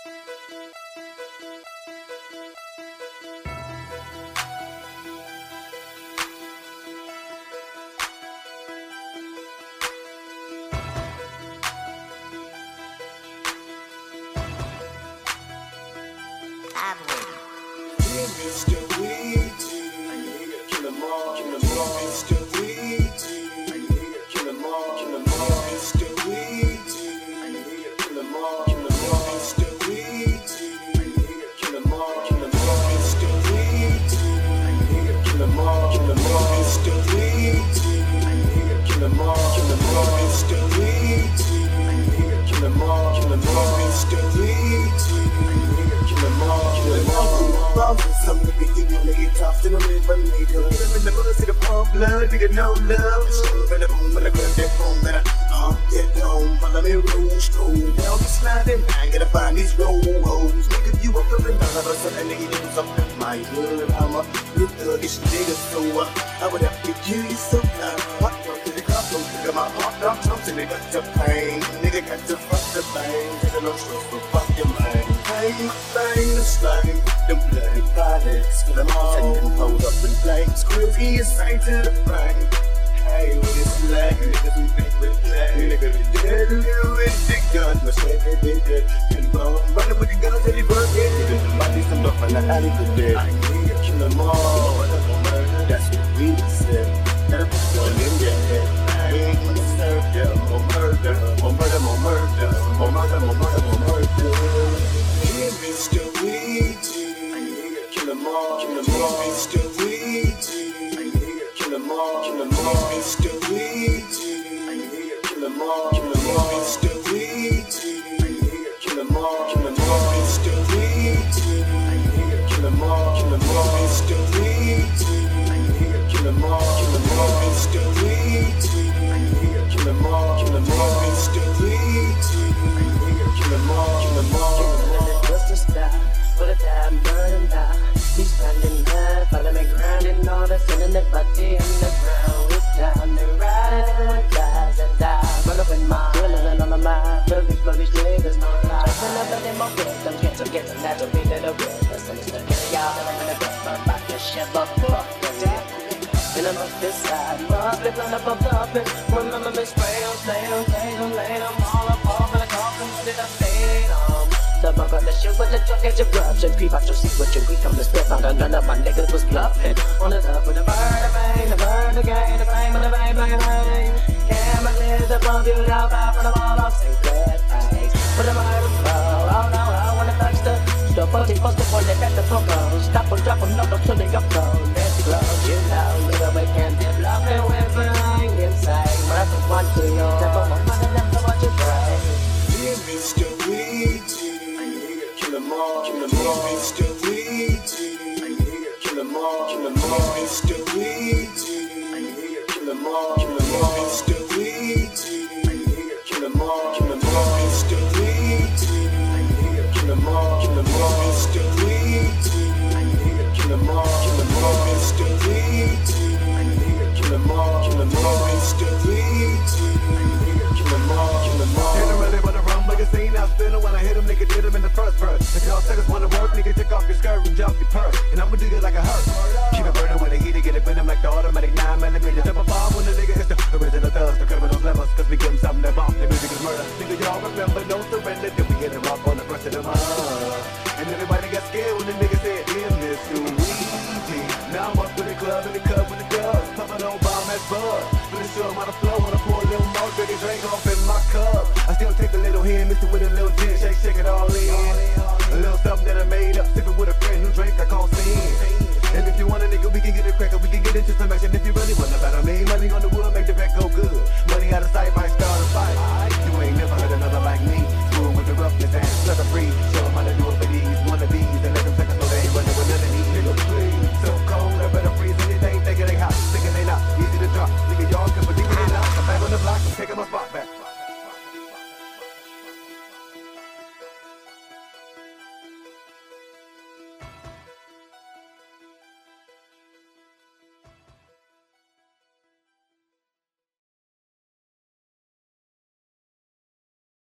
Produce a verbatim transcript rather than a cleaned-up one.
Mister Weezy, kill 'em all, kill 'em all. Mister Weezy, kill 'em all, kill 'em all. Mister Weezy, kill 'em all, kill 'em all. Mister Weezy, kill 'em all, kill 'em all. Mister Weezy, kill 'em all, kill 'em all. Mister Weezy, kill 'em all, kill 'em all. Mister Weezy, kill 'em all, kill 'em all. Mister Weezy, kill 'em all, kill 'em all. Some nigga give you lay tough to the mid but nigga get him in the mud, see the pump blood, nigga no love. It's true in the boom, when I grab that phone, then I pump that dome. Follow me rules, go down the sliding, I gotta find these roll holes. Nigga, you up to the none of us, and nigga do something my hood. I'm a good thuggish nigga, so uh, I would have to kill you sometime. Hot dog to the club, don't think of my hot dog chunks, and they got to pain. Nigga got to fuck the bang, nigga no stress for fuck your mind. Bang, bang, the slang, the bloody products, kill 'em all, and then hold up in flames. Groovy is straight to the brain. Hey, with this leg, niggas we think we play. Nigga, we dead, with the gun, but straight they did it. And bone, running with the guns till they work it. Niggas, the bodies, some up in the alley for dead. I need to kill 'em all, that's what we said. Gotta put one in your head. Bang, when it's served, yeah, more murder, more murder, more murder, more murder, more murder, more murder. Yeah, Mister Weezy, kill 'em all, kill 'em all. Mister Weezy, kill 'em all, kill 'em all. Mister Weezy, kill 'em all, kill 'em all. Mister Weezy, kill 'em all, kill 'em all. Mister Weezy, kill 'em all, kill 'em all. Mister Weezy, kill 'em all, kill 'em all. Mister Weezy, kill 'em all, kill 'em all. Mister Weezy, kill 'em all, kill 'em all. Just a star, for the time, burn and die. He's standing there, follow me grinding, all the sin in the body on the ground. It's down the ride, everyone dies and dies. Run up in my feeling on my mind, rubbish, rubbish, niggas, no lie. Jumping up in my bed, I'm getting, getting that to be little bit. Listen, listen, get it out, and I'm gonna get my back, your shit, but fuck the dick. And I'm up this side, my flip on up a puppet. Remember me spray on, stay on, stay on, lay them all up, off in the coffin, did I stay on? The bug on the shit with the truck at your corruption. Creep out your seat with your weak on the spit. Found out none of my niggas was bluffing. On the top with the bird, the bang, the bird, the gang, the flame, and the bang, bang, bang. Camera clear the bomb, you out, out from the ball off, Saint Clair face. With the murder flow, oh no, I wanna touch the stuff. Forty post the one that the fuck on. Stop and drop them, knock them till they up though. Nancy close, you know, little bit can't dip, lock and whip behind inside. But I can want to, yo. Step on my mind and them to watch you try. Yeah, Mister Weezy, kill 'em all, kill 'em all. Mister Weezy, kill 'em all, kill 'em all. Mister Weezy, kill 'em all, kill 'em all. Mister Weezy, kill 'em all, kill 'em all. Mister Weezy, kill 'em all, kill 'em all. Mister Weezy, kill 'em all, kill 'em all. Mister Weezy, kill 'em all, kill 'em all. Mister Weezy, kill 'em all, kill 'em all. Generally, when I run like a scene, I spin it when I hit him, nigga, did him in the first verse. If y'all suckers wanna work, nigga, take off your skirt and jump your purse. And I'ma do it like a hurt. Keep it burning when the heat, get it venom like the automatic nine millimeter. Double bomb when the nigga is the original thugs, the criminals levels, cause we give them something that bomb. The music is murder. Nigga, y'all remember, no surrender. Then we hit him up on the first of the month. And everybody got scared when the nigga said, damn, Mister Weezy. Now I'm up to the club in the cup with the dubs. Pumping on bomb as buzz. But it's sure I'm on the flow, wanna pour a little more, dirty drink off in my cup. I still take a little hand, mix it with a little gin, shake, shake it all in.